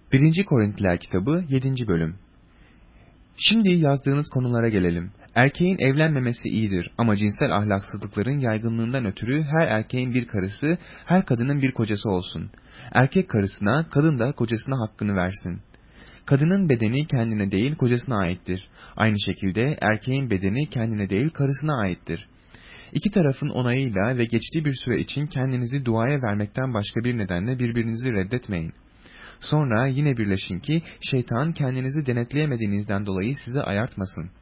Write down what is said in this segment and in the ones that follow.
1. Korintiler kitabı 7. bölüm. Şimdi yazdığınız konulara gelelim. Erkeğin evlenmemesi iyidir ama cinsel ahlaksızlıkların yaygınlığından ötürü her erkeğin bir karısı, her kadının bir kocası olsun. Erkek karısına, kadın da kocasına hakkını versin. Kadının bedeni kendine değil kocasına aittir. Aynı şekilde erkeğin bedeni kendine değil karısına aittir. İki tarafın onayıyla ve geçici bir süre için kendinizi duaya vermekten başka bir nedenle birbirinizi reddetmeyin. Sonra yine birleşin ki şeytan kendinizi denetleyemediğinizden dolayı sizi ayartmasın.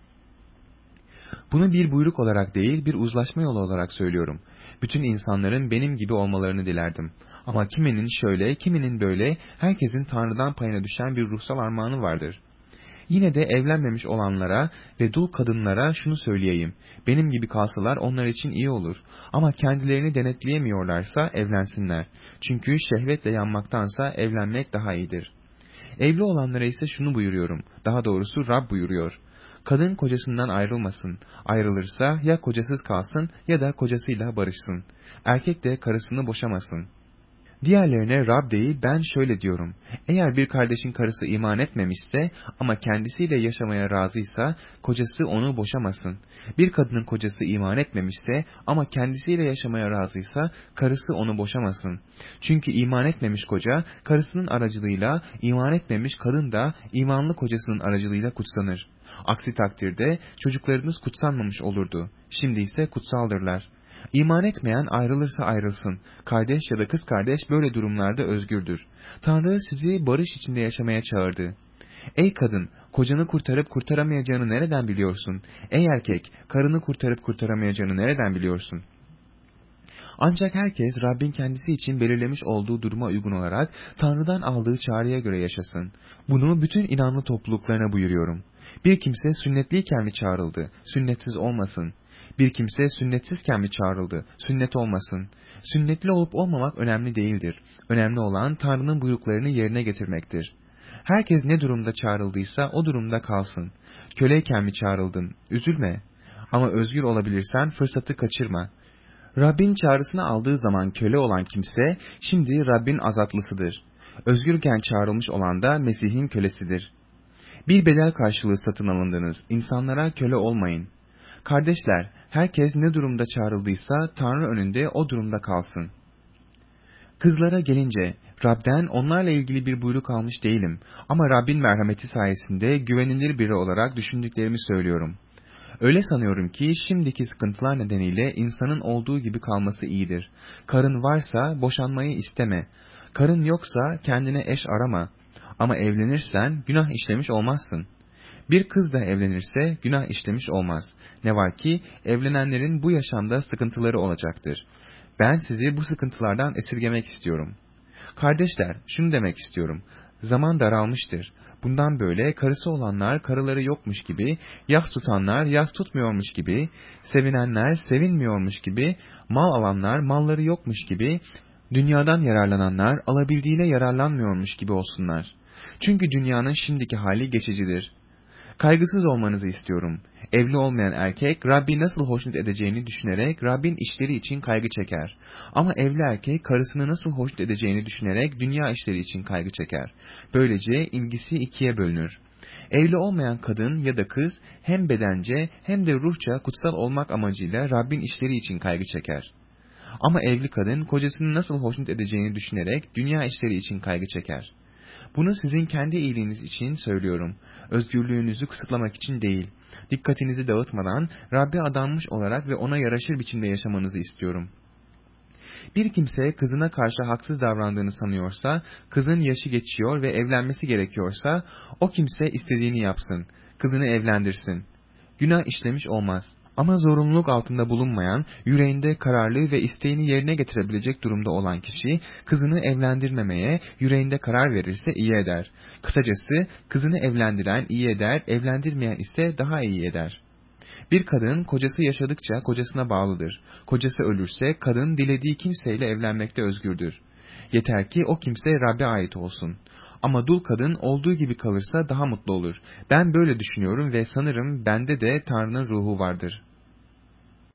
Bunu bir buyruk olarak değil bir uzlaşma yolu olarak söylüyorum. Bütün insanların benim gibi olmalarını dilerdim. Ama kiminin şöyle, kiminin böyle, herkesin Tanrı'dan payına düşen bir ruhsal armağanı vardır. Yine de evlenmemiş olanlara ve dul kadınlara şunu söyleyeyim. Benim gibi kalsalar onlar için iyi olur. Ama kendilerini denetleyemiyorlarsa evlensinler. Çünkü şehvetle yanmaktansa evlenmek daha iyidir. Evli olanlara ise şunu buyuruyorum. Daha doğrusu Rab buyuruyor. Kadın kocasından ayrılmasın. Ayrılırsa ya kocasız kalsın ya da kocasıyla barışsın. Erkek de karısını boşamasın. Diğerlerine Rab değil ben şöyle diyorum. Eğer bir kardeşin karısı iman etmemişse ama kendisiyle yaşamaya razıysa kocası onu boşamasın. Bir kadının kocası iman etmemişse ama kendisiyle yaşamaya razıysa karısı onu boşamasın. Çünkü iman etmemiş koca karısının aracılığıyla iman etmemiş kadın da imanlı kocasının aracılığıyla kutsanır. Aksi takdirde çocuklarınız kutsanmamış olurdu. Şimdi ise kutsaldırlar. İman etmeyen ayrılırsa ayrılsın. Kardeş ya da kız kardeş böyle durumlarda özgürdür. Tanrı sizi barış içinde yaşamaya çağırdı. Ey kadın, kocanı kurtarıp kurtaramayacağını nereden biliyorsun? Ey erkek, karını kurtarıp kurtaramayacağını nereden biliyorsun? Ancak herkes Rabbin kendisi için belirlemiş olduğu duruma uygun olarak Tanrı'dan aldığı çağrıya göre yaşasın. Bunu bütün inanlı topluluklarına buyuruyorum. Bir kimse sünnetliyken mi çağrıldı? Sünnetsiz olmasın. Bir kimse sünnetsizken mi çağrıldı? Sünnet olmasın. Sünnetli olup olmamak önemli değildir. Önemli olan Tanrı'nın buyruklarını yerine getirmektir. Herkes ne durumda çağrıldıysa o durumda kalsın. Köleyken mi çağrıldın? Üzülme. Ama özgür olabilirsen fırsatı kaçırma. Rabbin çağrısını aldığı zaman köle olan kimse şimdi Rabbin azatlısıdır. Özgürken çağrılmış olan da Mesih'in kölesidir. Bir bedel karşılığı satın alındınız. İnsanlara köle olmayın. Kardeşler, herkes ne durumda çağrıldıysa Tanrı önünde o durumda kalsın. Kızlara gelince, Rab'den onlarla ilgili bir buyruk almış değilim ama Rabbin merhameti sayesinde güvenilir biri olarak düşündüklerimi söylüyorum. Öyle sanıyorum ki şimdiki sıkıntılar nedeniyle insanın olduğu gibi kalması iyidir. Karın varsa boşanmayı isteme. Karın yoksa kendine eş arama. Ama evlenirsen günah işlemiş olmazsın. Bir kız da evlenirse günah işlemiş olmaz. Ne var ki evlenenlerin bu yaşamda sıkıntıları olacaktır. Ben sizi bu sıkıntılardan esirgemek istiyorum. Kardeşler, şunu demek istiyorum. Zaman daralmıştır. Bundan böyle karısı olanlar karıları yokmuş gibi, yas tutanlar yas tutmuyormuş gibi, sevinenler sevinmiyormuş gibi, mal alanlar malları yokmuş gibi, dünyadan yararlananlar alabildiğine yararlanmıyormuş gibi olsunlar. Çünkü dünyanın şimdiki hali geçicidir. Kaygısız olmanızı istiyorum. Evli olmayan erkek Rabbi nasıl hoşnut edeceğini düşünerek Rabbin işleri için kaygı çeker. Ama evli erkek karısını nasıl hoşnut edeceğini düşünerek dünya işleri için kaygı çeker. Böylece ilgisi ikiye bölünür. Evli olmayan kadın ya da kız hem bedence hem de ruhça kutsal olmak amacıyla Rabbin işleri için kaygı çeker. Ama evli kadın kocasını nasıl hoşnut edeceğini düşünerek dünya işleri için kaygı çeker. Bunu sizin kendi iyiliğiniz için söylüyorum. Özgürlüğünüzü kısıtlamak için değil. Dikkatinizi dağıtmadan Rabbe adanmış olarak ve ona yaraşır biçimde yaşamanızı istiyorum. Bir kimse kızına karşı haksız davrandığını sanıyorsa, kızın yaşı geçiyor ve evlenmesi gerekiyorsa, o kimse istediğini yapsın, kızını evlendirsin. Günah işlemiş olmaz. Ama zorunluluk altında bulunmayan, yüreğinde kararlı ve isteğini yerine getirebilecek durumda olan kişi, kızını evlendirmemeye yüreğinde karar verirse iyi eder. Kısacası, kızını evlendiren iyi eder, evlendirmeyen ise daha iyi eder. Bir kadın kocası yaşadıkça kocasına bağlıdır. Kocası ölürse kadın dilediği kimseyle evlenmekte özgürdür. Yeter ki o kimse Rab'be ait olsun. Ama dul kadın olduğu gibi kalırsa daha mutlu olur. Ben böyle düşünüyorum ve sanırım bende de Tanrı'nın ruhu vardır.